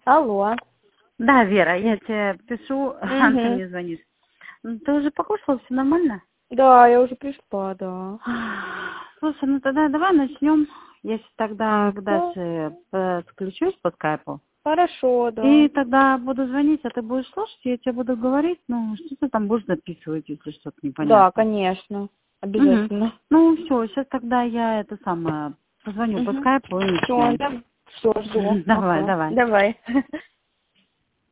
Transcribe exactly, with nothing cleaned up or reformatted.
Алло. Да, Вера, я тебе пишу, Угу. а ты мне звонишь. Ну, ты уже покушала, все нормально? Да, я уже пришла, да. Слушай, ну тогда давай начнем. Я щас тогда к Да. Даше подключусь по скайпу. Хорошо, да. И тогда буду звонить, а ты будешь слушать, я тебе буду говорить, ну, что ты там будешь записывать, если что-то непонятно. Да, конечно. Обязательно. Угу. Ну, все, сейчас тогда я это самое, позвоню по Угу. скайпу и Все, начнем. да. Все, жду. Давай, Ага. давай. Давай.